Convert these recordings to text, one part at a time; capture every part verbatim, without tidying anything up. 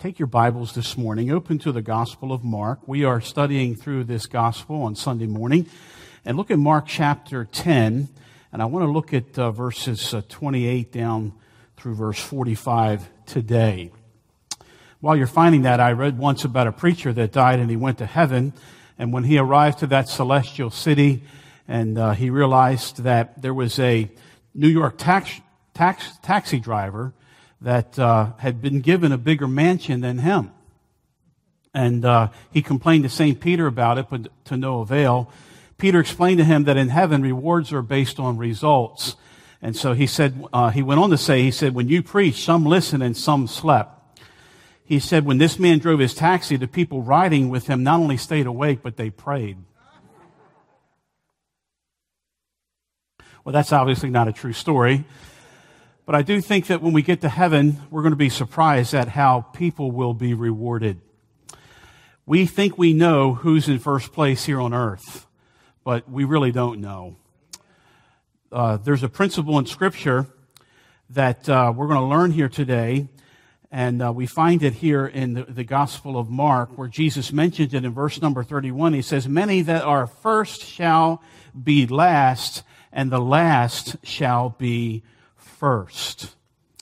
Take your Bibles this morning, open to the Gospel of Mark. We are studying through this Gospel on Sunday morning. And look at Mark chapter ten, and I want to look at uh, verses uh, twenty-eight down through verse forty-five today. While you're finding that, I read once about a preacher that died and he went to heaven. And when he arrived to that celestial city, and uh, he realized that there was a New York tax, tax, taxi driver that uh, had been given a bigger mansion than him. And uh, he complained to Saint Peter about it, but to no avail. Peter explained to him that in heaven, rewards are based on results. And so he said, uh, he went on to say, he said, when you preach, some listened and some slept. He said, when this man drove his taxi, the people riding with him not only stayed awake, but they prayed. Well, that's obviously not a true story. But I do think that when we get to heaven, we're going to be surprised at how people will be rewarded. We think we know who's in first place here on earth, but we really don't know. Uh, there's a principle in Scripture that uh, we're going to learn here today, and uh, we find it here in the, the Gospel of Mark, where Jesus mentioned it in verse number thirty-one. He says, many that are first shall be last, and the last shall be first.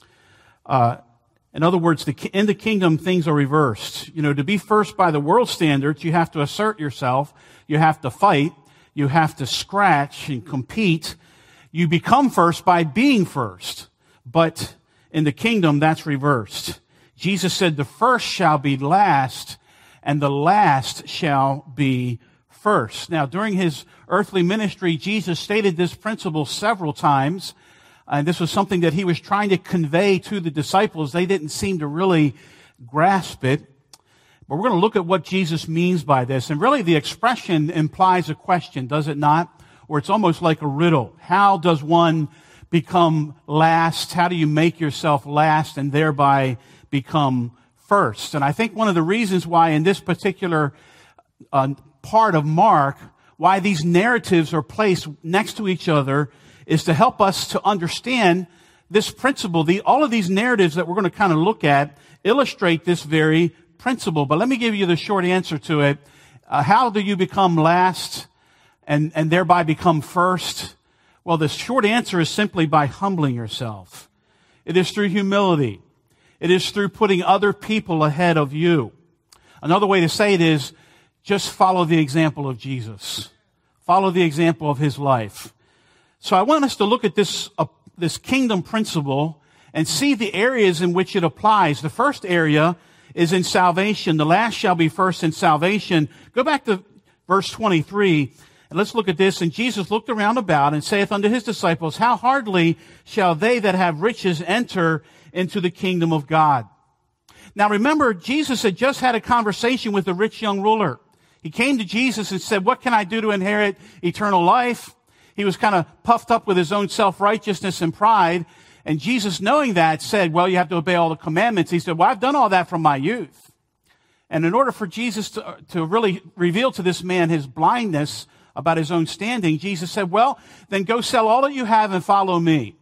Uh, in other words, the, in the kingdom, things are reversed. You know, to be first by the world standards, you have to assert yourself, you have to fight, you have to scratch and compete. You become first by being first. But in the kingdom, that's reversed. Jesus said, the first shall be last, and the last shall be first. Now, during his earthly ministry, Jesus stated this principle several times. And this was something that he was trying to convey to the disciples. They didn't seem to really grasp it. But we're going to look at what Jesus means by this. And really the expression implies a question, does it not? Or it's almost like a riddle. How does one become last? How do you make yourself last and thereby become first? And I think one of the reasons why in this particular uh, part of Mark, why these narratives are placed next to each other is to help us to understand this principle. The, all of these narratives that we're going to kind of look at illustrate this very principle. But let me give you the short answer to it. Uh, how do you become last and, and thereby become first? Well, the short answer is simply by humbling yourself. It is through humility. It is through putting other people ahead of you. Another way to say it is just follow the example of Jesus. Follow the example of his life. So I want us to look at this, uh, this kingdom principle and see the areas in which it applies. The first area is in salvation. The last shall be first in salvation. Go back to verse twenty-three, and let's look at this. And Jesus looked around about and saith unto his disciples, how hardly shall they that have riches enter into the kingdom of God? Now remember, Jesus had just had a conversation with the rich young ruler. He came to Jesus and said, what can I do to inherit eternal life? He was kind of puffed up with his own self-righteousness and pride. And Jesus, knowing that, said, well, you have to obey all the commandments. He said, well, I've done all that from my youth. And in order for Jesus to, to really reveal to this man his blindness about his own standing, Jesus said, well, then go sell all that you have and follow me.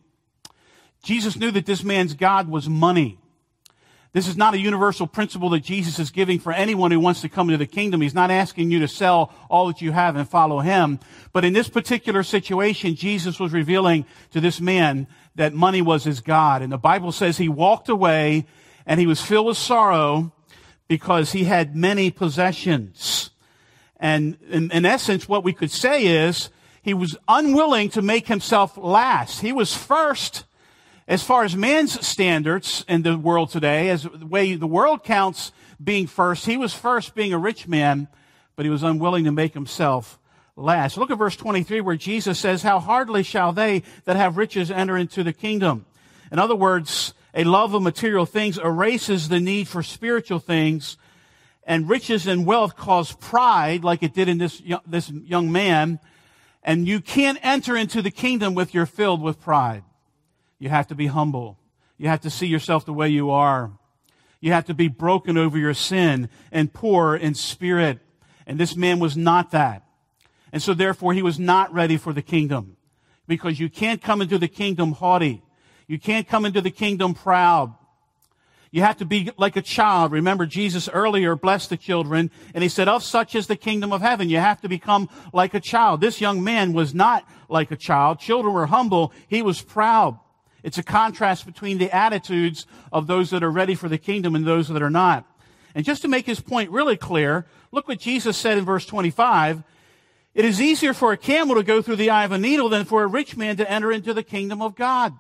Jesus knew that this man's God was money. This is not a universal principle that Jesus is giving for anyone who wants to come into the kingdom. He's not asking you to sell all that you have and follow him. But in this particular situation, Jesus was revealing to this man that money was his God. And the Bible says he walked away and he was filled with sorrow because he had many possessions. And in, in essence, what we could say is he was unwilling to make himself last. He was first. As far as man's standards in the world today, as the way the world counts being first, he was first being a rich man, but he was unwilling to make himself last. Look at verse twenty-three where Jesus says, how hardly shall they that have riches enter into the kingdom? In other words, a love of material things erases the need for spiritual things, and riches and wealth cause pride like it did in this, this young man, and you can't enter into the kingdom with you're filled with pride. You have to be humble. You have to see yourself the way you are. You have to be broken over your sin and poor in spirit. And this man was not that. And so therefore he was not ready for the kingdom. Because you can't come into the kingdom haughty. You can't come into the kingdom proud. You have to be like a child. Remember, Jesus earlier blessed the children, and he said, of such is the kingdom of heaven. You have to become like a child. This young man was not like a child. Children were humble. He was proud. It's a contrast between the attitudes of those that are ready for the kingdom and those that are not. And just to make his point really clear, look what Jesus said in verse twenty-five. It is easier for a camel to go through the eye of a needle than for a rich man to enter into the kingdom of God.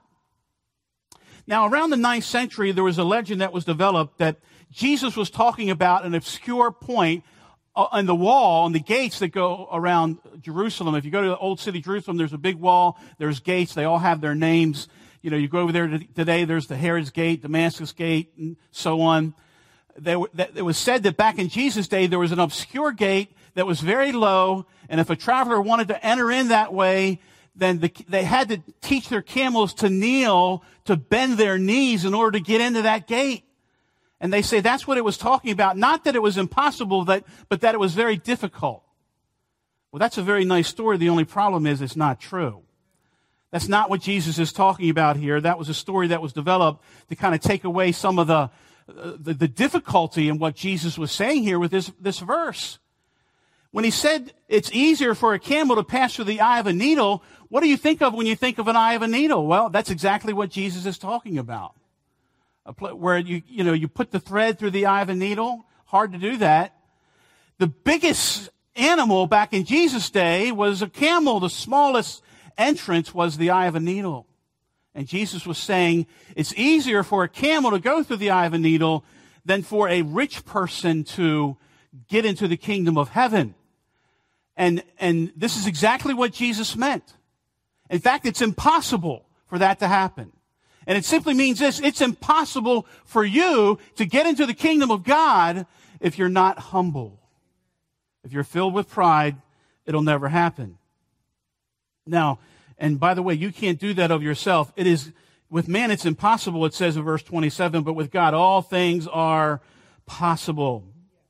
Now, around the ninth century, there was a legend that was developed that Jesus was talking about an obscure point on the wall, on the gates that go around Jerusalem. If you go to the old city Jerusalem, there's a big wall, there's gates, they all have their names. You know, you go over there today, there's the Herod's Gate, Damascus Gate, and so on. There, it was said that back in Jesus' day, there was an obscure gate that was very low, and if a traveler wanted to enter in that way, then the, they had to teach their camels to kneel, to bend their knees in order to get into that gate. And they say that's what it was talking about. Not that it was impossible, that, but that it was very difficult. Well, that's a very nice story. The only problem is it's not true. That's not what Jesus is talking about here. That was a story that was developed to kind of take away some of the, the, the difficulty in what Jesus was saying here with this, this verse. When he said it's easier for a camel to pass through the eye of a needle, what do you think of when you think of an eye of a needle? Well, that's exactly what Jesus is talking about. A pl- where you, you know, you put the thread through the eye of a needle. Hard to do that. The biggest animal back in Jesus' day was a camel. The smallest entrance was the eye of a needle. And Jesus was saying it's easier for a camel to go through the eye of a needle than for a rich person to get into the kingdom of heaven. And, and this is exactly what Jesus meant. In fact, it's impossible for that to happen. And it simply means this: it's impossible for you to get into the kingdom of God if you're not humble. If you're filled with pride, it'll never happen. Now, and by the way, you can't do that of yourself. It is, with man it's impossible, it says in verse twenty-seven, but with God all things are possible.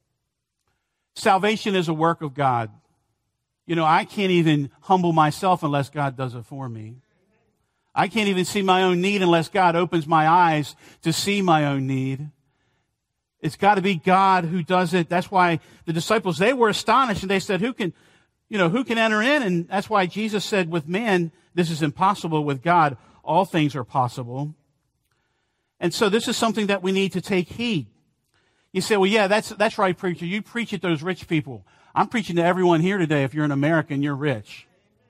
Salvation is a work of God. You know, I can't even humble myself unless God does it for me. I can't even see my own need unless God opens my eyes to see my own need. It's got to be God who does it. That's why the disciples, they were astonished and they said, who can, you know, who can enter in? And that's why Jesus said, with man, this is impossible. With God, all things are possible. And so this is something that we need to take heed. You say, well, yeah, that's, that's right, preacher. You preach at those rich people. I'm preaching to everyone here today. If you're an American, you're rich.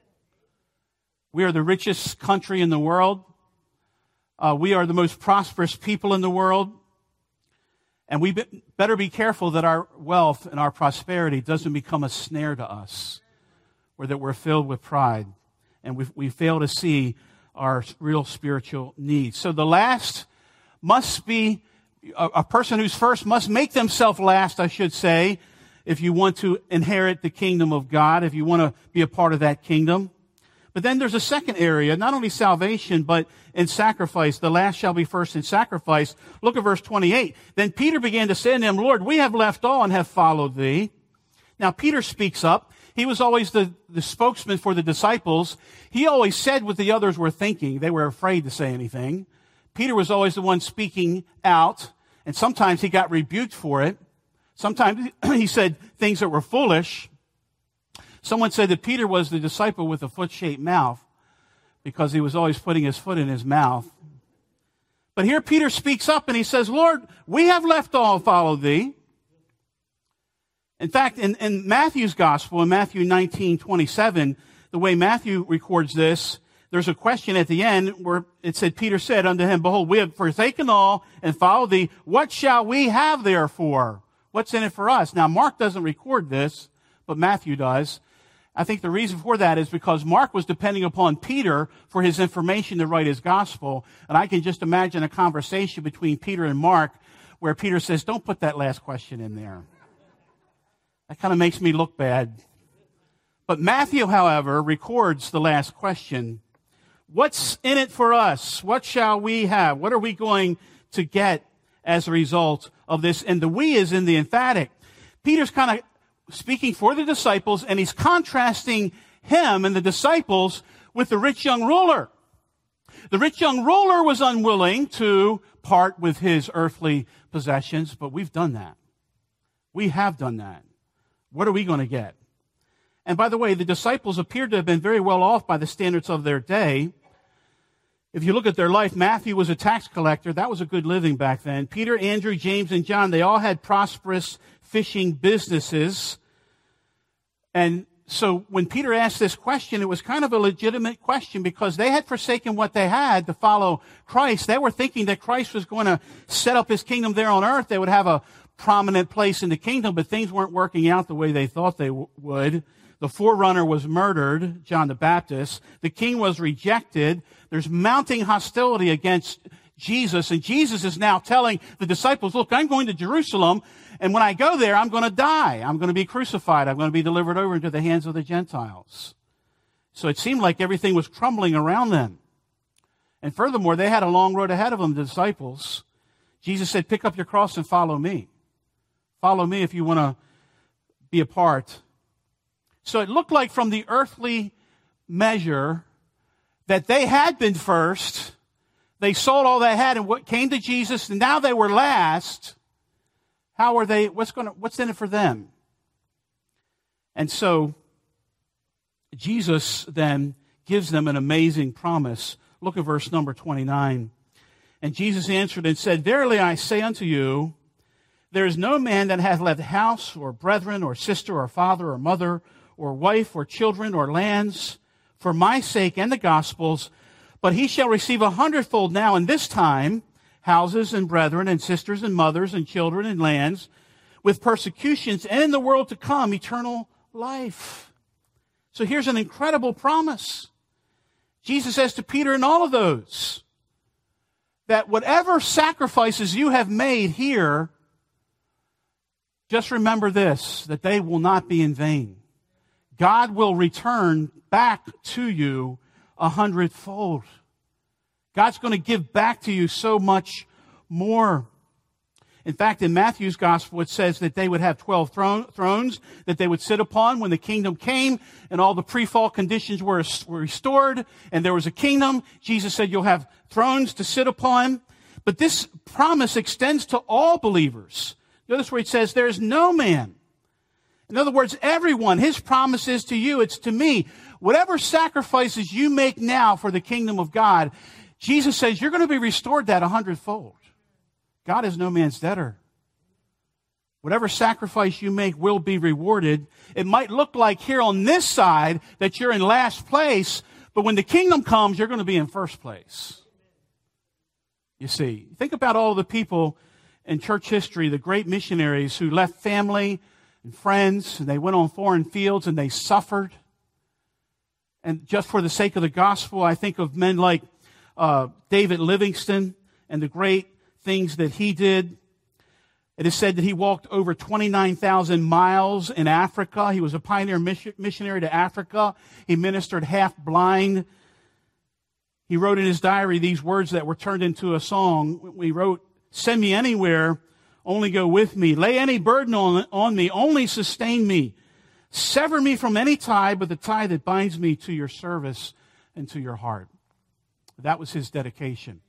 We are the richest country in the world. Uh, we are the most prosperous people in the world. And we be, better be careful that our wealth and our prosperity doesn't become a snare to us, or that we're filled with pride and we, we fail to see our real spiritual needs. So the last must be, a, a person who's first must make themselves last, I should say, if you want to inherit the kingdom of God, if you want to be a part of that kingdom. But then there's a second area, not only salvation, but in sacrifice. The last shall be first in sacrifice. Look at verse twenty-eight. Then Peter began to say to him, Lord, we have left all and have followed thee. Now Peter speaks up. He was always the, the spokesman for the disciples. He always said what the others were thinking. They were afraid to say anything. Peter was always the one speaking out, and sometimes he got rebuked for it. Sometimes he said things that were foolish. Someone said that Peter was the disciple with a foot-shaped mouth because he was always putting his foot in his mouth. But here Peter speaks up and he says, Lord, we have left all and followed thee. In fact, in, in Matthew's gospel, in Matthew nineteen twenty-seven, the way Matthew records this, there's a question at the end where it said, Peter said unto him, Behold, we have forsaken all and followed thee. What shall we have therefore? What's in it for us? Now, Mark doesn't record this, but Matthew does. I think the reason for that is because Mark was depending upon Peter for his information to write his gospel. And I can just imagine a conversation between Peter and Mark where Peter says, don't put that last question in there. That kind of makes me look bad. But Matthew, however, records the last question. What's in it for us? What shall we have? What are we going to get as a result of this? And the we is in the emphatic. Peter's kind of speaking for the disciples, and he's contrasting him and the disciples with the rich young ruler. The rich young ruler was unwilling to part with his earthly possessions, but we've done that. We have done that. What are we going to get? And by the way, the disciples appeared to have been very well off by the standards of their day. If you look at their life, Matthew was a tax collector. That was a good living back then. Peter, Andrew, James, and John, they all had prosperous fishing businesses. And so when Peter asked this question, it was kind of a legitimate question because they had forsaken what they had to follow Christ. They were thinking that Christ was going to set up his kingdom there on earth. They would have a prominent place in the kingdom, but things weren't working out the way they thought they w- would. The forerunner was murdered, John the Baptist. The king was rejected. There's mounting hostility against Jesus, and Jesus is now telling the disciples, look, I'm going to Jerusalem, and when I go there, I'm going to die. I'm going to be crucified. I'm going to be delivered over into the hands of the Gentiles. So it seemed like everything was crumbling around them. And furthermore, they had a long road ahead of them, the disciples. Jesus said, pick up your cross and follow me. Follow me if you want to be a part. So it looked like from the earthly measure that they had been first. They sold all they had and what came to Jesus, and now they were last. How are they? What's going to, what's in it for them? And so Jesus then gives them an amazing promise. Look at verse number twenty-nine. And Jesus answered and said, verily I say unto you, there is no man that hath left house or brethren or sister or father or mother or wife or children or lands for my sake and the gospel's, but he shall receive a hundredfold now in this time, houses and brethren and sisters and mothers and children and lands, with persecutions, and in the world to come, eternal life. So here's an incredible promise. Jesus says to Peter and all of those, that whatever sacrifices you have made here, just remember this, that they will not be in vain. God will return back to you a hundredfold. God's going to give back to you so much more. In fact, in Matthew's gospel, it says that they would have twelve thron- thrones that they would sit upon when the kingdom came and all the pre-fall conditions were, were restored and there was a kingdom. Jesus said, you'll have thrones to sit upon. But this promise extends to all believers. Notice where it says, there is no man. In other words, everyone, his promise is to you, it's to me. Whatever sacrifices you make now for the kingdom of God, Jesus says you're going to be restored that a hundredfold. God is no man's debtor. Whatever sacrifice you make will be rewarded. It might look like here on this side that you're in last place, but when the kingdom comes, you're going to be in first place. You see, think about all the people in church history, the great missionaries who left family and friends, and they went on foreign fields and they suffered. And just for the sake of the gospel, I think of men like uh, David Livingstone and the great things that he did. It is said that he walked over twenty-nine thousand miles in Africa. He was a pioneer mission, missionary to Africa. He ministered half blind. He wrote in his diary these words that were turned into a song. He wrote, send me anywhere, only go with me. Lay any burden on, on me, only sustain me. Sever me from any tie, but the tie that binds me to your service and to your heart. That was his dedication.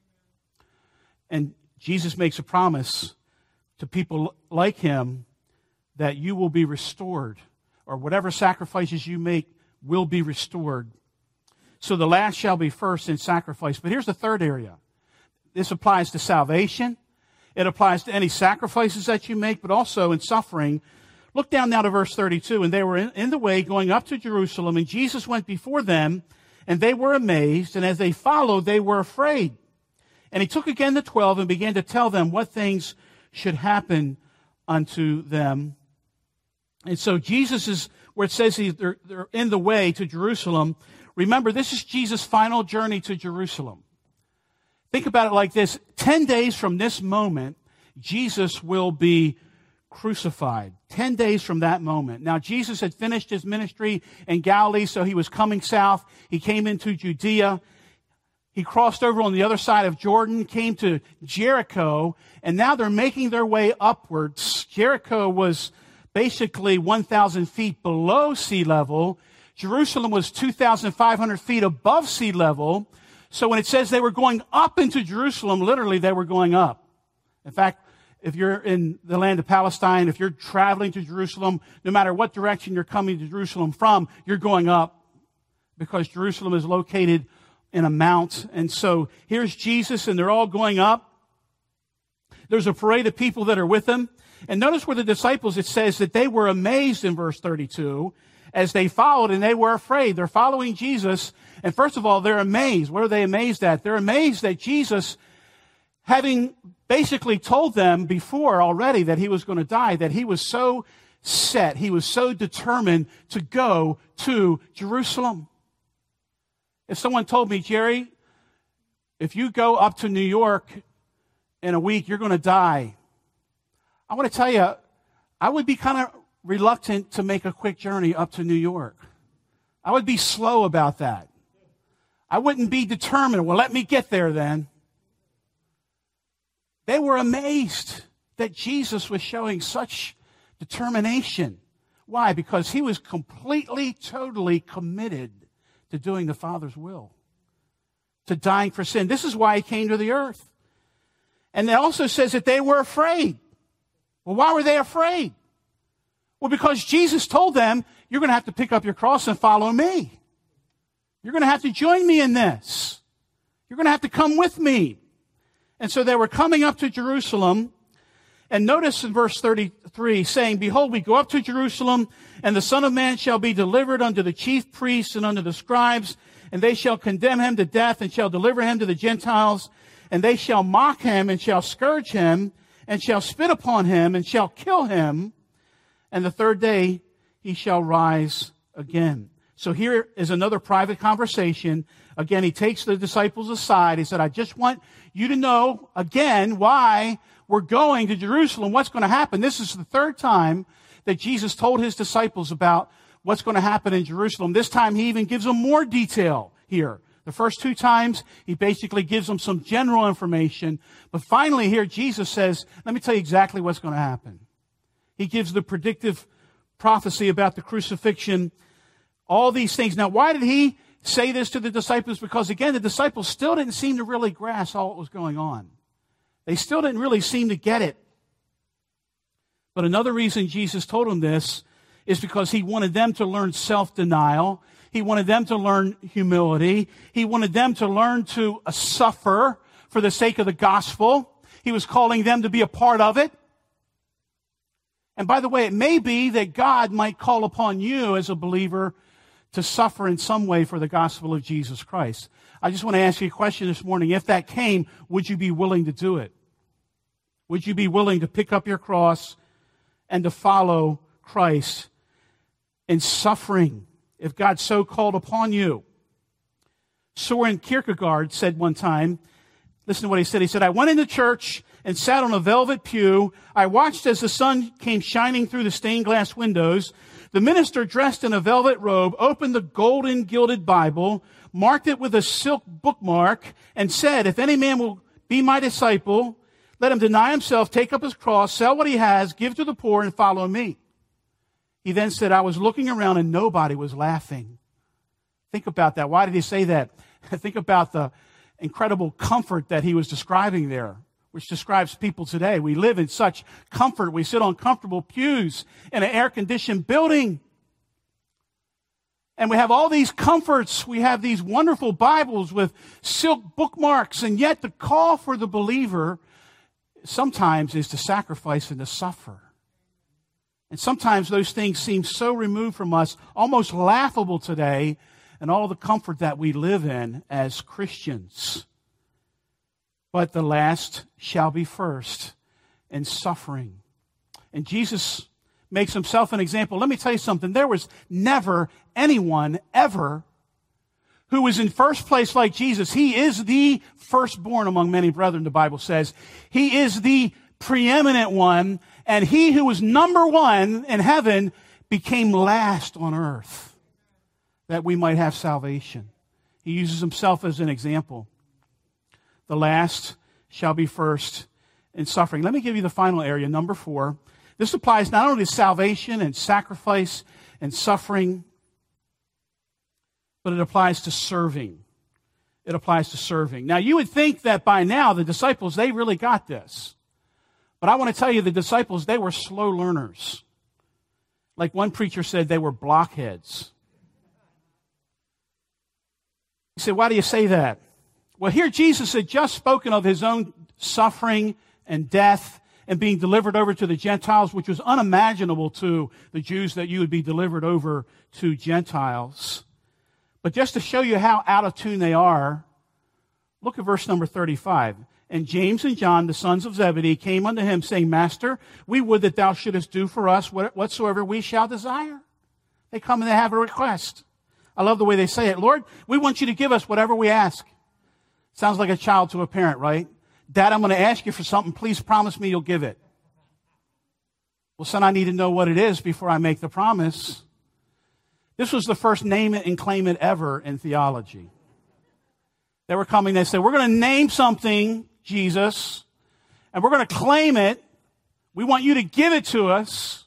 And Jesus makes a promise to people like him that you will be restored, or whatever sacrifices you make will be restored. So the last shall be first in sacrifice. But here's the third area. This applies to salvation. It applies to any sacrifices that you make, but also in suffering. Look down now to verse thirty-two. And they were in, in the way going up to Jerusalem, and Jesus went before them, and they were amazed, and as they followed, they were afraid. And he took again the twelve and began to tell them what things should happen unto them. And so Jesus is, where it says he, they're, they're in the way to Jerusalem. Remember, this is Jesus' final journey to Jerusalem. Think about it like this. Ten days from this moment, Jesus will be crucified. Ten days from that moment. Now, Jesus had finished his ministry in Galilee, so he was coming south. He came into Judea. He crossed over on the other side of Jordan, came to Jericho, and now they're making their way upwards. Jericho was basically one thousand feet below sea level. Jerusalem was two thousand five hundred feet above sea level. So when it says they were going up into Jerusalem, literally they were going up. In fact, if you're in the land of Palestine, if you're traveling to Jerusalem, no matter what direction you're coming to Jerusalem from, you're going up because Jerusalem is located in a mount. And so here's Jesus, and they're all going up. There's a parade of people that are with him. And notice where the disciples, it says that they were amazed in verse thirty-two as they followed, and they were afraid. They're following Jesus. And first of all, they're amazed. What are they amazed at? They're amazed that Jesus, having basically told them before already that he was going to die, that he was so set, he was so determined to go to Jerusalem. If someone told me, Jerry, if you go up to New York in a week, you're going to die, I want to tell you, I would be kind of reluctant to make a quick journey up to New York. I would be slow about that. I wouldn't be determined, well, let me get there then. They were amazed that Jesus was showing such determination. Why? Because he was completely, totally committed to doing the Father's will, to dying for sin. This is why he came to the earth. And it also says that they were afraid. Well, why were they afraid? Well, because Jesus told them, you're going to have to pick up your cross and follow me. You're going to have to join me in this. You're going to have to come with me. And so they were coming up to Jerusalem. And notice in verse thirty-three, saying, behold, we go up to Jerusalem, and the Son of Man shall be delivered unto the chief priests and unto the scribes, and they shall condemn him to death, and shall deliver him to the Gentiles, and they shall mock him, and shall scourge him, and shall spit upon him, and shall kill him, and the third day he shall rise again. So here is another private conversation. Again, he takes the disciples aside. He said, I just want you to know, again, why we're going to Jerusalem, what's going to happen. This is the third time that Jesus told his disciples about what's going to happen in Jerusalem. This time he even gives them more detail here. The first two times, he basically gives them some general information. But finally here, Jesus says, let me tell you exactly what's going to happen. He gives the predictive prophecy about the crucifixion, all these things. Now, why did he say this to the disciples? Because, again, the disciples still didn't seem to really grasp all what was going on. They still didn't really seem to get it. But another reason Jesus told them this is because he wanted them to learn self-denial. He wanted them to learn humility. He wanted them to learn to uh, suffer for the sake of the gospel. He was calling them to be a part of it. And by the way, it may be that God might call upon you as a believer to suffer in some way for the gospel of Jesus Christ. I just want to ask you a question this morning. If that came, would you be willing to do it? Would you be willing to pick up your cross and to follow Christ in suffering if God so called upon you? Soren Kierkegaard said one time, listen to what he said. He said, I went into church and sat on a velvet pew. I watched as the sun came shining through the stained glass windows. The minister, dressed in a velvet robe, opened the golden gilded Bible, marked it with a silk bookmark, and said, if any man will be my disciple, let him deny himself, take up his cross, sell what he has, give to the poor, and follow me. He then said, I was looking around and nobody was laughing. Think about that. Why did he say that? Think about the incredible comfort that he was describing there, which describes people today. We live in such comfort. We sit on comfortable pews in an air-conditioned building. And we have all these comforts. We have these wonderful Bibles with silk bookmarks. And yet the call for the believer sometimes is to sacrifice and to suffer. And sometimes those things seem so removed from us, almost laughable today, and all the comfort that we live in as Christians. But the last shall be first in suffering. And Jesus makes himself an example. Let me tell you something. There was never anyone ever who was in first place like Jesus. He is the firstborn among many brethren, the Bible says. He is the preeminent one. And he who was number one in heaven became last on earth, that we might have salvation. He uses himself as an example. The last shall be first in suffering. Let me give you the final area, number four. This applies not only to salvation and sacrifice and suffering, but it applies to serving. It it applies to serving. Now, you would think that by now the disciples, they really got this. But I want to tell you, the disciples, they were slow learners. Like one preacher said, they were blockheads. You say, why do you say that? Well, here Jesus had just spoken of his own suffering and death and being delivered over to the Gentiles, which was unimaginable to the Jews that you would be delivered over to Gentiles. But just to show you how out of tune they are, look at verse number thirty-five. And James and John, the sons of Zebedee, came unto him, saying, Master, we would that thou shouldest do for us whatsoever we shall desire. They come and they have a request. I love the way they say it. Lord, we want you to give us whatever we ask. Sounds like a child to a parent, right? Dad, I'm going to ask you for something. Please promise me you'll give it. Well, son, I need to know what it is before I make the promise. This was the first name it and claim it ever in theology. They were coming, they said, we're going to name something, Jesus, and we're going to claim it. We want you to give it to us.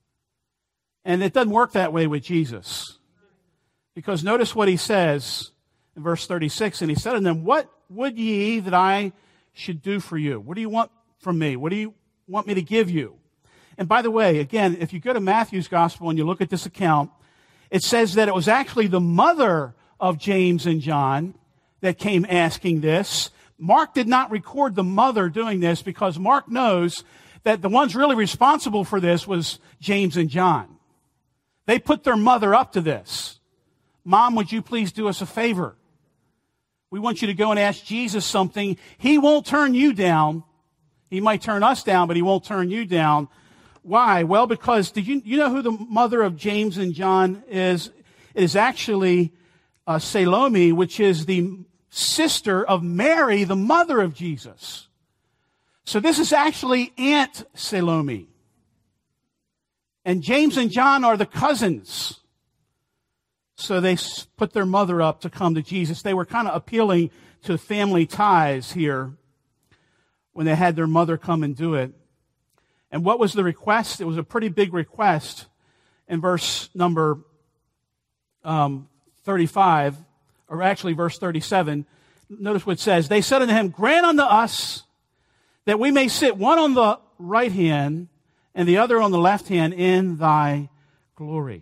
And it doesn't work that way with Jesus. Because notice what he says in verse thirty-six. And he said to them, what would ye that I should do for you? What do you want from me? What do you want me to give you? And by the way, again, if you go to Matthew's gospel and you look at this account, it says that it was actually the mother of James and John that came asking this. Mark did not record the mother doing this because Mark knows that the ones really responsible for this was James and John. They put their mother up to this. Mom, would you please do us a favor? We want you to go and ask Jesus something. He won't turn you down. He might turn us down, but he won't turn you down. Why? Well, because did you, you know who the mother of James and John is? It is actually uh, Salome, which is the sister of Mary, the mother of Jesus. So this is actually Aunt Salome. And James and John are the cousins. So they put their mother up to come to Jesus. They were kind of appealing to family ties here when they had their mother come and do it. And what was the request? It was a pretty big request in verse number um, thirty-five, or actually verse thirty-seven. Notice what it says. They said unto him, grant unto us that we may sit one on the right hand and the other on the left hand in thy glory.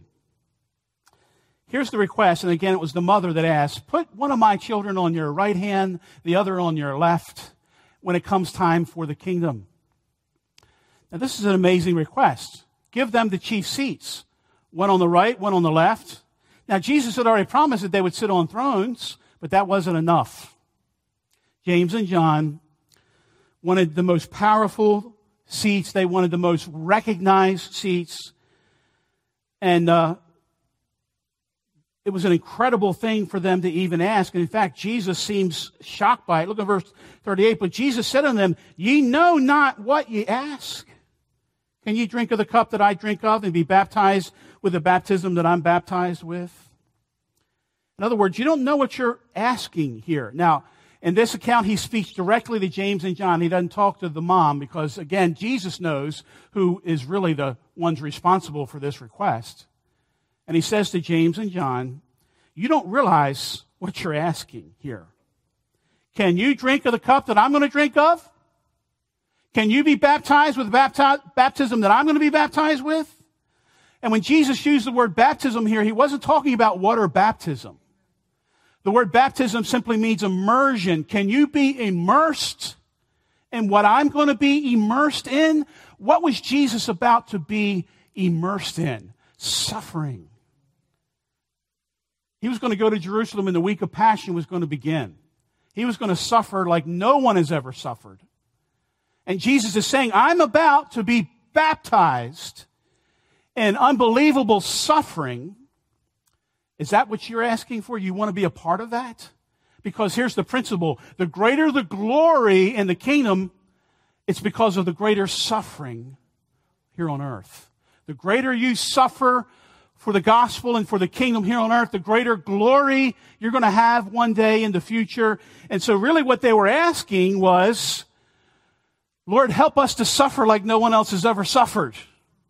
Here's the request, and again, it was the mother that asked, put one of my children on your right hand, the other on your left, when it comes time for the kingdom. Now, this is an amazing request. Give them the chief seats, one on the right, one on the left. Now, Jesus had already promised that they would sit on thrones, but that wasn't enough. James and John wanted the most powerful seats. They wanted the most recognized seats. And uh, it was an incredible thing for them to even ask. And in fact, Jesus seems shocked by it. Look at verse thirty-eight. But Jesus said unto them, ye know not what ye ask. Can ye drink of the cup that I drink of and be baptized with the baptism that I'm baptized with? In other words, you don't know what you're asking here. Now, in this account, he speaks directly to James and John. He doesn't talk to the mom because, again, Jesus knows who is really the ones responsible for this request. And he says to James and John, you don't realize what you're asking here. Can you drink of the cup that I'm going to drink of? Can you be baptized with the bapti- baptism that I'm going to be baptized with? And when Jesus used the word baptism here, he wasn't talking about water baptism. The word baptism simply means immersion. Can you be immersed in what I'm going to be immersed in? What was Jesus about to be immersed in? Suffering. He was going to go to Jerusalem and the week of Passion was going to begin. He was going to suffer like no one has ever suffered. And Jesus is saying, I'm about to be baptized in unbelievable suffering. Is that what you're asking for? You want to be a part of that? Because here's the principle. The greater the glory in the kingdom, it's because of the greater suffering here on earth. The greater you suffer for the gospel and for the kingdom here on earth, the greater glory you're going to have one day in the future. And so really what they were asking was, Lord, help us to suffer like no one else has ever suffered.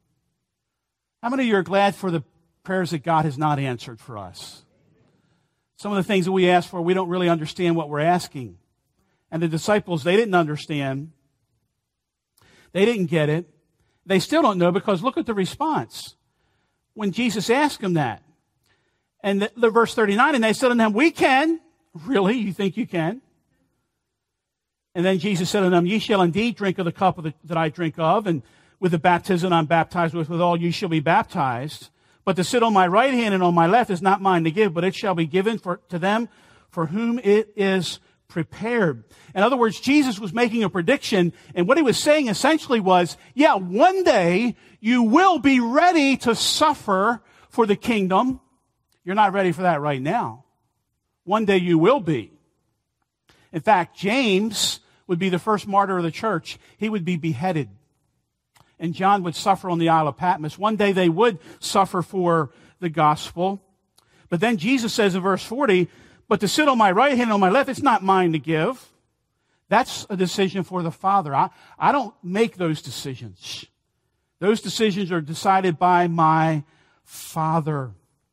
How many of you are glad for the prayers that God has not answered for us? Some of the things that we ask for, we don't really understand what we're asking. And the disciples, they didn't understand. They didn't get it. They still don't know, because look at the response when Jesus asked them that. And the, the verse thirty-nine, and they said unto him, we can. Really? You think you can? And then Jesus said unto them, ye shall indeed drink of the cup of the, that I drink of, and with the baptism I'm baptized with, withal you shall be baptized. But to sit on my right hand and on my left is not mine to give, but it shall be given for, to them for whom it is prepared. In other words, Jesus was making a prediction, and what he was saying essentially was, yeah, one day you will be ready to suffer for the kingdom. You're not ready for that right now. One day you will be. In fact, James would be the first martyr of the church. He would be beheaded. And John would suffer on the Isle of Patmos. One day they would suffer for the gospel. But then Jesus says in verse forty, but to sit on my right hand and on my left, it's not mine to give. That's a decision for the Father. I, I don't make those decisions. Those decisions are decided by my Father.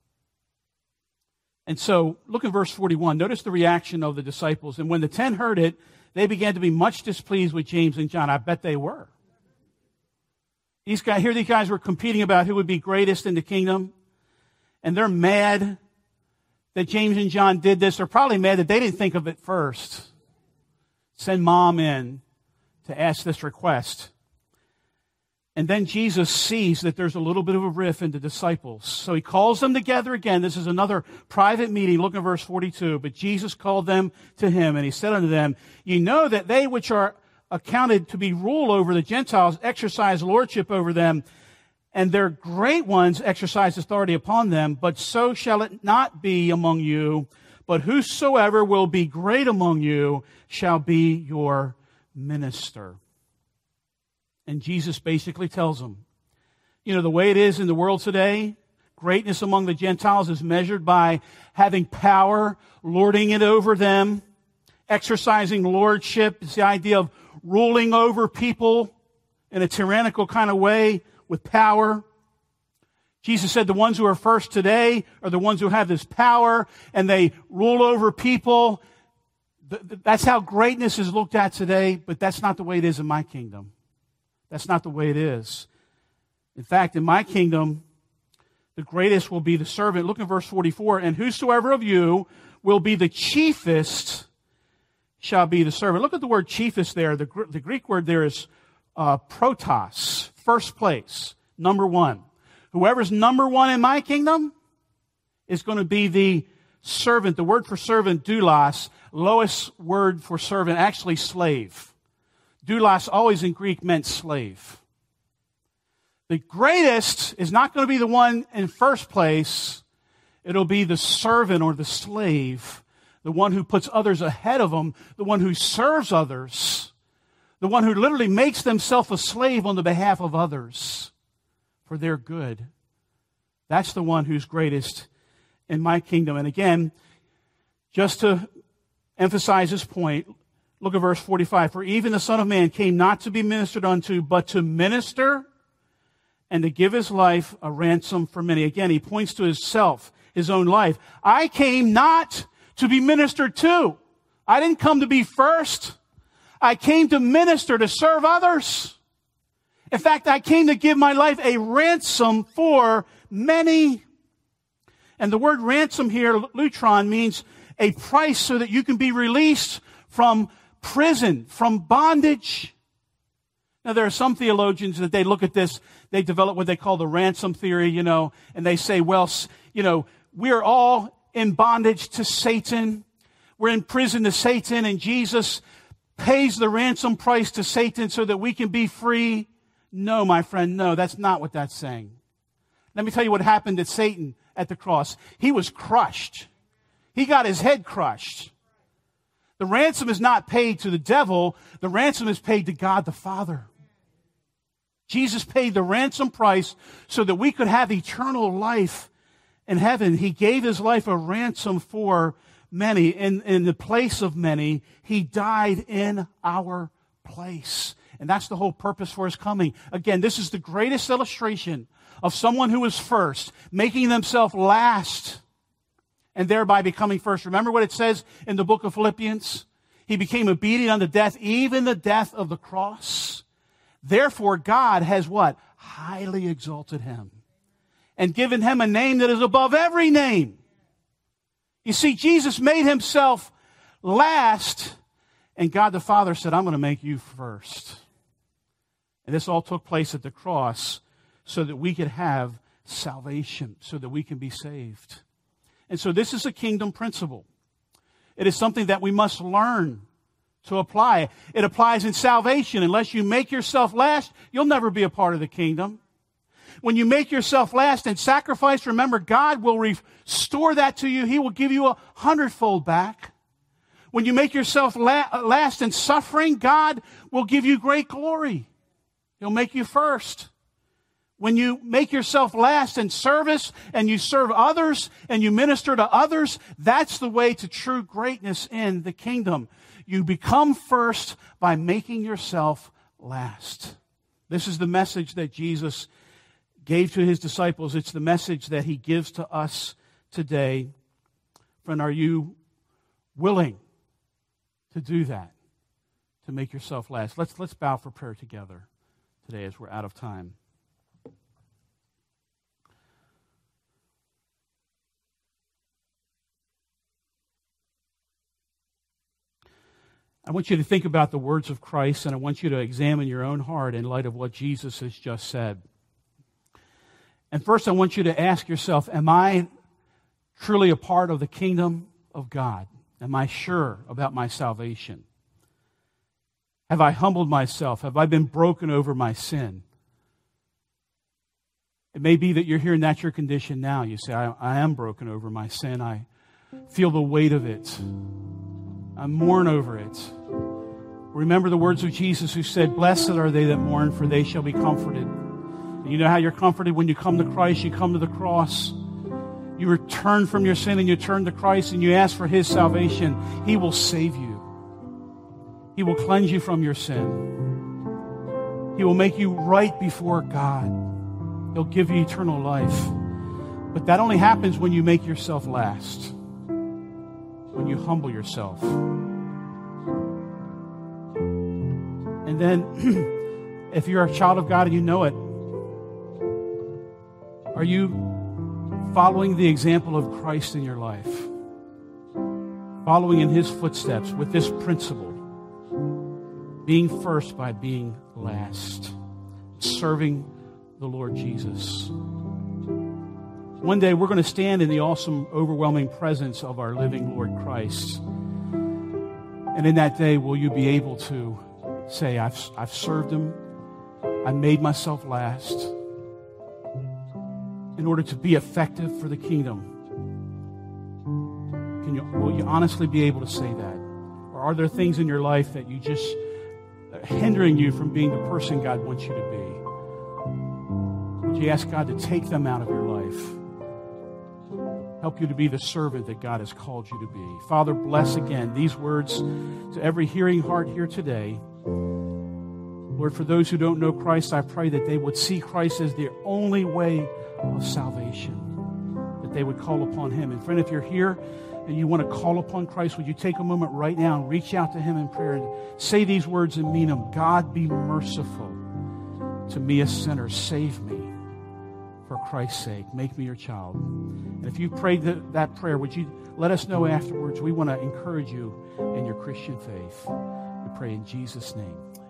And so, look at verse forty-one. Notice the reaction of the disciples. And when the ten heard it, they began to be much displeased with James and John. I bet they were. These guys, here these guys were competing about who would be greatest in the kingdom. And they're mad that James and John did this. They're probably mad that they didn't think of it first. Send mom in to ask this request. And then Jesus sees that there's a little bit of a rift in the disciples. So he calls them together again. This is another private meeting. Look at verse forty-two. But Jesus called them to him, and he said unto them, ye know that they which are accounted to be rule over the Gentiles exercise lordship over them, and their great ones exercise authority upon them. But so shall it not be among you. But whosoever will be great among you shall be your minister. And Jesus basically tells them, you know, the way it is in the world today, greatness among the Gentiles is measured by having power, lording it over them, exercising lordship. It's the idea of ruling over people in a tyrannical kind of way with power. Jesus said the ones who are first today are the ones who have this power, and they rule over people. That's how greatness is looked at today, but that's not the way it is in my kingdom. That's not the way it is. In fact, in my kingdom, the greatest will be the servant. Look at verse forty-four. And whosoever of you will be the chiefest shall be the servant. Look at the word chiefest there. The, the Greek word there is uh, protos, first place, number one. Whoever's number one in my kingdom is going to be the servant. The word for servant, doulos, lowest word for servant, actually slave. Doulos always in Greek meant slave. The greatest is not going to be the one in first place. It'll be the servant or the slave, the one who puts others ahead of them, the one who serves others, the one who literally makes themselves a slave on the behalf of others for their good. That's the one who's greatest in my kingdom. And again, just to emphasize this point, look at verse forty-five. For even the Son of Man came not to be ministered unto, but to minister and to give his life a ransom for many. Again, he points to himself, his own life. I came not to be ministered to. I didn't come to be first. I came to minister, to serve others. In fact, I came to give my life a ransom for many. And the word ransom here, lutron, means a price so that you can be released from prison, from bondage. Now, there are some theologians that they look at this, they develop what they call the ransom theory, you know, and they say, well, you know, we're all in bondage to Satan. We're in prison to Satan, and Jesus pays the ransom price to Satan so that we can be free. No, my friend, no, that's not what that's saying. Let me tell you what happened to Satan at the cross. He was crushed. He got his head crushed. The ransom is not paid to the devil. The ransom is paid to God the Father. Jesus paid the ransom price so that we could have eternal life in heaven. He gave his life a ransom for many. In, in the place of many, he died in our place. And that's the whole purpose for his coming. Again, this is the greatest illustration of someone who was first, making themselves last and thereby becoming first. Remember what it says in the book of Philippians? He became obedient unto death, even the death of the cross. Therefore, God has what? Highly exalted him and given him a name that is above every name. You see, Jesus made himself last, and God the Father said, I'm going to make you first. And this all took place at the cross so that we could have salvation, so that we can be saved. And so this is a kingdom principle. It is something that we must learn to apply. It applies in salvation. Unless you make yourself last, you'll never be a part of the kingdom. When you make yourself last and sacrifice, remember, God will restore that to you. He will give you a hundredfold back. When you make yourself la- last in suffering, God will give you great glory. He'll make you first. When you make yourself last in service and you serve others and you minister to others, that's the way to true greatness in the kingdom. You become first by making yourself last. This is the message that Jesus gave to his disciples. It's the message that he gives to us today. Friend, are you willing to do that, to make yourself last? Let's, let's bow for prayer together today as we're out of time. I want you to think about the words of Christ, and I want you to examine your own heart in light of what Jesus has just said. And first, I want you to ask yourself, am I truly a part of the kingdom of God? Am I sure about my salvation? Have I humbled myself? Have I been broken over my sin? It may be that you're here and that's your condition now. You say, I, I am broken over my sin. I feel the weight of it. I mourn over it. Remember the words of Jesus who said, blessed are they that mourn, for they shall be comforted. And you know how you're comforted when you come to Christ, you come to the cross. You return from your sin and you turn to Christ and you ask for his salvation. He will save you. He will cleanse you from your sin. He will make you right before God. He'll give you eternal life. But that only happens when you make yourself last. When you humble yourself. And then, if you're a child of God and you know it, are you following the example of Christ in your life? Following in his footsteps with this principle. Being first by being last. Serving the Lord Jesus. One day we're going to stand in the awesome, overwhelming presence of our living Lord Christ. And in that day, will you be able to say, I've, I've served him. I made myself last in order to be effective for the kingdom. Can you, will you honestly be able to say that? Or are there things in your life that you just are hindering you from being the person God wants you to be? Would you ask God to take them out of your life? Help you to be the servant that God has called you to be. Father, bless again these words to every hearing heart here today. Lord, for those who don't know Christ, I pray that they would see Christ as their only way of salvation, that they would call upon him. And friend, if you're here and you want to call upon Christ, would you take a moment right now and reach out to him in prayer and say these words and mean them? God, be merciful to me, a sinner. Save me. For Christ's sake, make me your child. And if you prayed that, that prayer, would you let us know afterwards? We want to encourage you in your Christian faith. We pray in Jesus' name.